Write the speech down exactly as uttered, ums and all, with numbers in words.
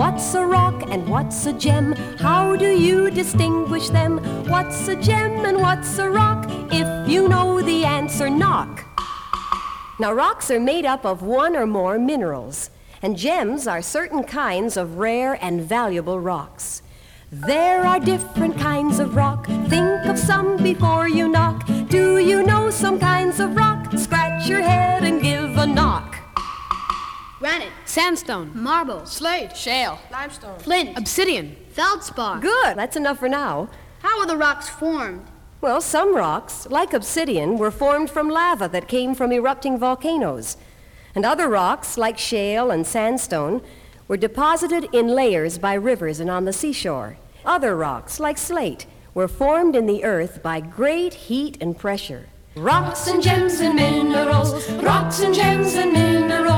What's a rock and what's a gem? How do you distinguish them? What's a gem and what's a rock? If you know the answer, knock. Now, rocks are made up of one or more minerals, and gems are certain kinds of rare and valuable rocks. There are different kinds of rock. Think of some before you knock. Do you know some kinds of rock? Scratch your head and give a knock. Granite, sandstone, marble, slate, shale, limestone, flint, obsidian, feldspar. Good, that's enough for now. How are the rocks formed? Well, some rocks, like obsidian, were formed from lava that came from erupting volcanoes. And other rocks, like shale and sandstone, were deposited in layers by rivers and on the seashore. Other rocks, like slate, were formed in the earth by great heat and pressure. Rocks and gems and minerals, rocks and gems and minerals.